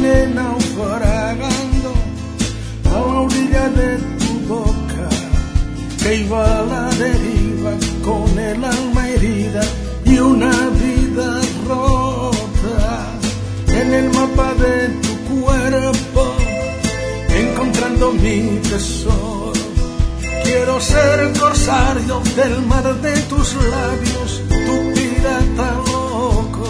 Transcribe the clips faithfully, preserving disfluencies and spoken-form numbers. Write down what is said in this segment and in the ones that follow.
imaginé naufragando a la orilla de tu boca, que iba a la deriva con el alma herida y una vida rota. En el mapa de tu cuerpo, encontrando mi tesoro, quiero ser corsario del mar de tus labios, tu pirata loco.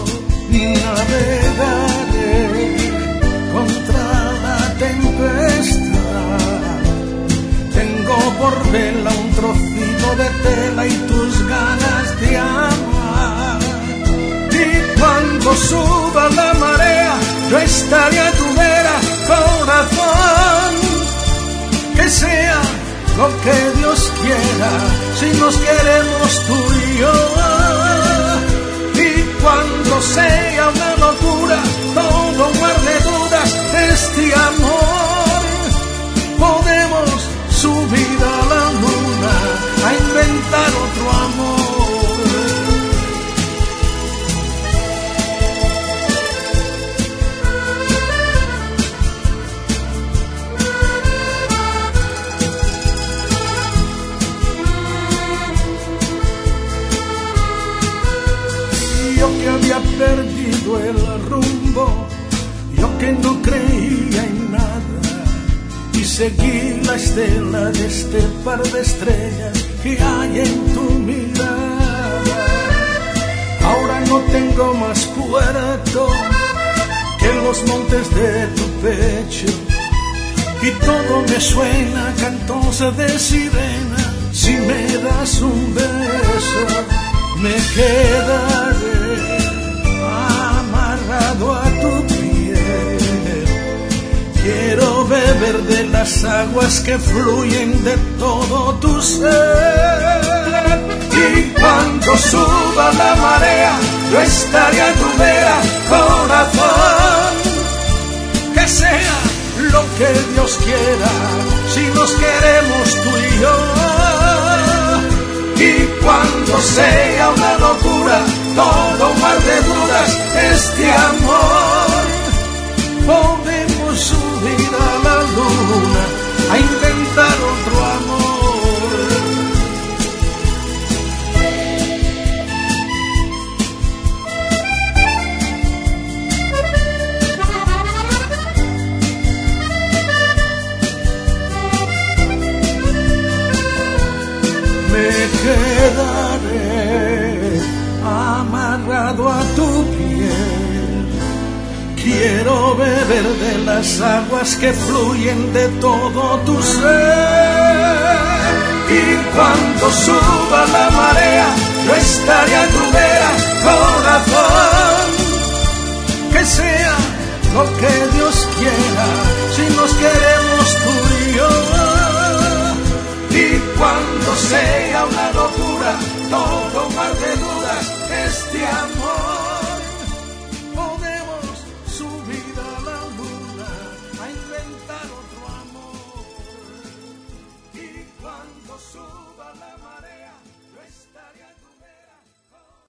Navegaré contra la tempestad, tengo por vela un trocito de tela y tus ganas de amar. Y cuando suba la marea, yo estaré a tu vera, corazón. Que sea lo que Dios quiera, si nos queremos tú y yo. Y cuando sea una locura, todo un mar de dudas, este amor, podemos subir a la luna a inventar otro amor. Yo que había perdido el rumbo, yo que no creía en nada, y seguí la estela de este par de estrellas que hay en tu mirada. Ahora no tengo más puerto que los montes de tu pecho, y todo me suena cantos de sirena. Si me das un beso, me quedaré amarrado a tu piel. Quiero beber de las aguas que fluyen de todo tu ser. Y cuando suba la marea, yo estaré a tu vera, corazón. Que sea lo que Dios quiera, si nos queremos tú y yo. Y cuando sea una locura, todo un mar de dudas, este amor, podemos subir a la luna a inventar otro amor. Me quedaré amarrado a tu piel. Quiero beber de las aguas que fluyen de todo tu ser. Y cuando suba la marea, yo estaré a tu vera, corazón. Que sea lo que Dios quiera, si nos queremos tú y yo. Y cuando sea una locura, todo un mar de dudas, este amor, podemos subir a la luna a inventar otro amor. Y cuando suba la